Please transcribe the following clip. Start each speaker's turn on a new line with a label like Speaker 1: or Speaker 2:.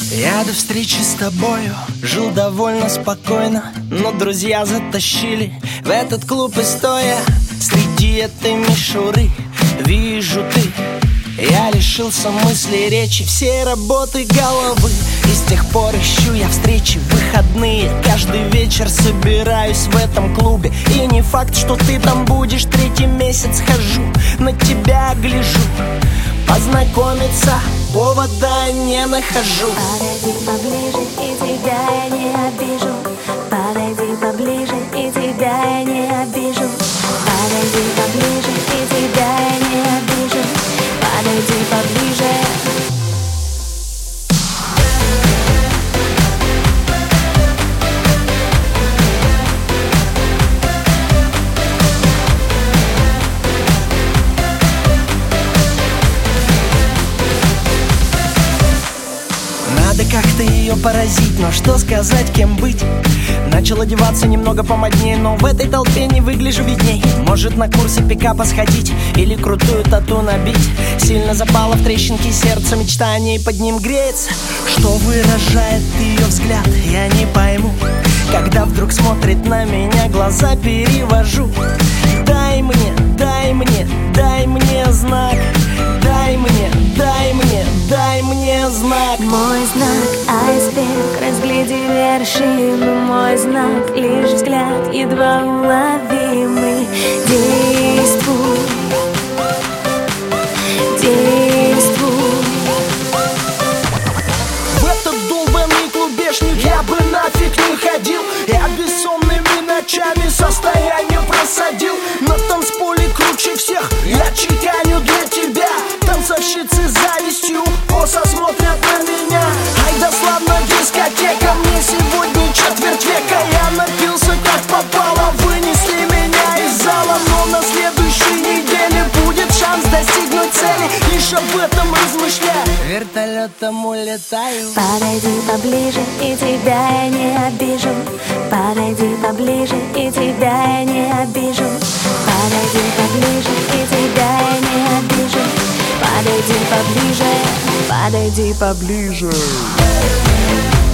Speaker 1: Я до встречи с тобою жил довольно спокойно, но друзья затащили в этот клуб, и стоя среди этой мишуры вижу ты. Я лишился мысли, речи, всей работы головы. И с тех пор ищу я встречи в выходные. Каждый вечер собираюсь в этом клубе. И не факт, что ты там будешь, третий месяц хожу, на тебя гляжу. Познакомиться повода не нахожу.
Speaker 2: Подойди поближе, и тебя я не обижу. Подойди поближе, и тебя я не обижу. Подойди поближе, и тебя я не обижу. Подойди поближе.
Speaker 1: Надо как-то ее поразить, но что сказать, кем быть? Начал одеваться немного помоднее, но в этой толпе не выгляжу видней. Может, на курсы пикапа сходить или крутую тату набить. Сильно запало в трещинки сердца, мечта о ней под ним греется. Что выражает ее взгляд, я не пойму. Когда вдруг смотрит на меня, глаза перевожу. Дай мне, дай мне, дай мне знак. Дай мне, дай мне, дай мне знак.
Speaker 2: Мой знак айсберг, разгляди вершину. Мой знак лишь взгляд едва уловимый. Действуй, действуй.
Speaker 1: В этот долбанный клубешник я бы нафиг не ходил. Я бессонными ночами состояние просадил. На танцполе круче всех я чеканю для тебя. Танцовщицы с завистью косо смотрят на меня. Ай да славно дискотека, мне сегодня четверть века. Я напился как попало, вынесли меня из зала. Но на следующей неделе будет шанс достигнуть цели. Лишь об этом размышляю, вертолетом улетаю.
Speaker 2: Подойди поближе, и тебя я не обижу. Подойди поближе, и тебя я не обижу. Подойди поближе, и тебя я не обижу. Подойди поближе, подойди поближе.